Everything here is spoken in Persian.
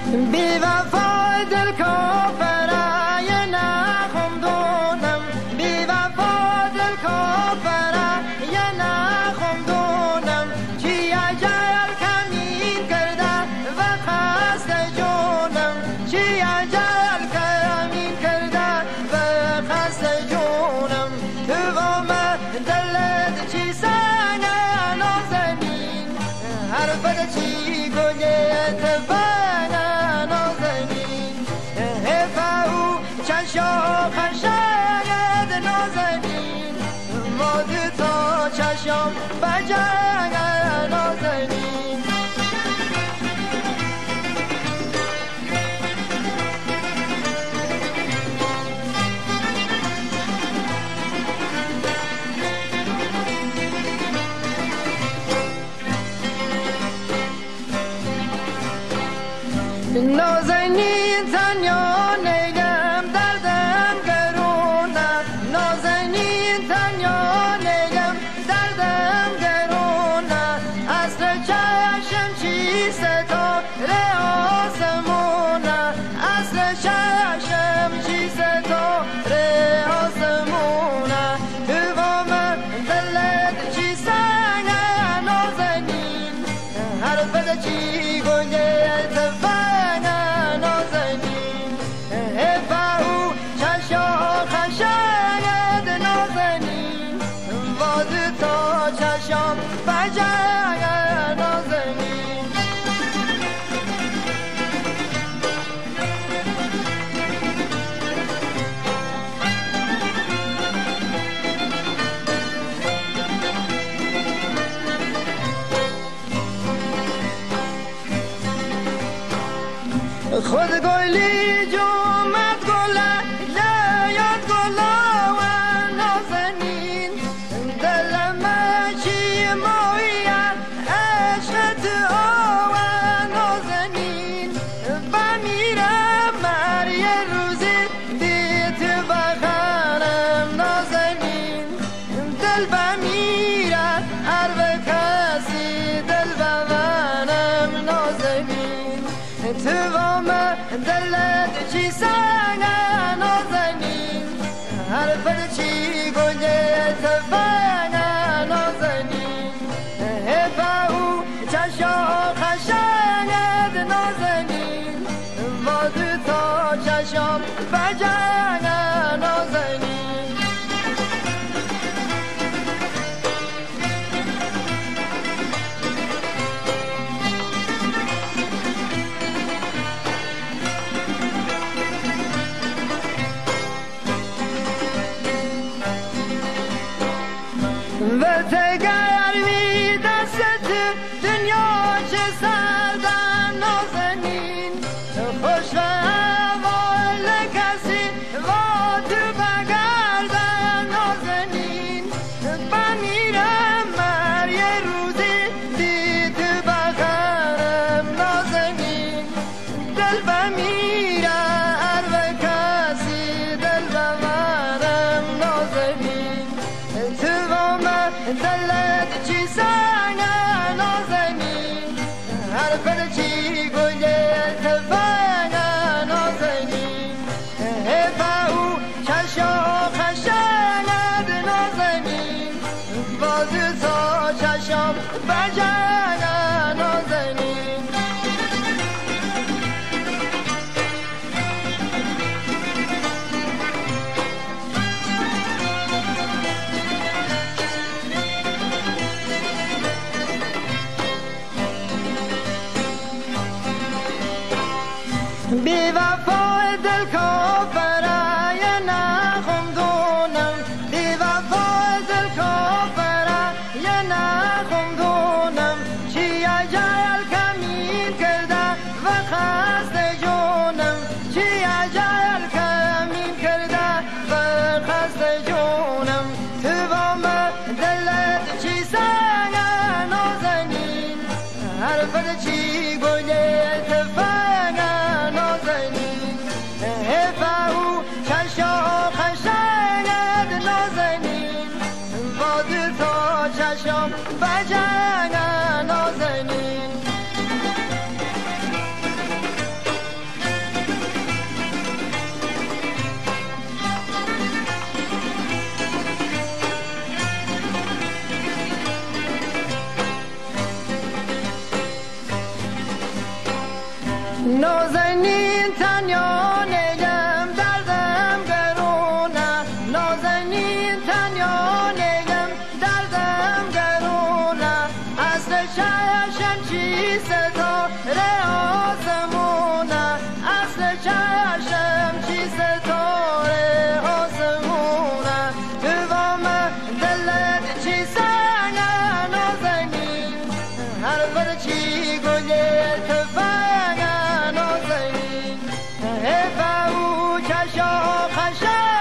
بی وفای دل کافرای نخوندونم، بی وفای دل کافرای نخوندونم، چی اجل کمین کرده و خست جونم، چی اجل کمین کرده و خست جونم. تو من دلت چی سنه نازنین، حرفت چی گلیت چشم خشنگ نازنین، ماده تا چشم بجنگ نازنین. نازنین تنیا نیدم دردم گرونه، نازنین تنیا نیدم دردم گرونه، اصل چشم چی ستاره آسمونه، اصل چشم چی ستاره آسمونه. تو با من دلت چی سنگه نازنین، حرفت چی گنجه چشم بجنگ نازنین. خود گلی جومت گله لیاد گلا و نازنین، دلم چی مویت عشقت آوه نازنین. بمیرم مر یه روزی بیت بخرم نازنین، دل بمیرد هر به کسی دل ببرم نازنین. تو با من دلت چی سنگه نازنین، حرفت چی گنجه تفنگه نازنین. حفه او چشم خشنگت نازنین، باده تا چشم بجنگه نازنین. وتگر می دست دنیا چه سردن نازنین، خوش اول کسی و تو بگردن نازنین. بمیرم مر یه روزی بی تو بخرم نازنین، دل بمیره هر به کسی دل ببرم نازنین. تو با من دلت چی سنگه نازنین، حرفت چی گنجه تفنگه نازنین. حفه او چشم خشنگ نازنین، باز تا چشم بجنگ. بی وفای دل کافرای نخوندونم، بی وفای دل کافرای نخوندونم، چی اجل کمین کرده و خست جونم، چی اجل کمین کرده و خست جونم. تو با من دلت چی سنگه نازنین، حرفت چی گنجه تفنگه نازنین. حفه او چشم خشنگ نازنین، باده تا چشم بجنگ نازنین. نازنین تنیا نگم دردم گرونه نازنین تنیا نگم دردم گرونه اصل چشم چی ستاره آسمونه اصل چشم چی ستاره آسمونه تو با من دلت چی سنگه نازنین هر بر چی گله تفنگه نازنین هفه او چشا خشه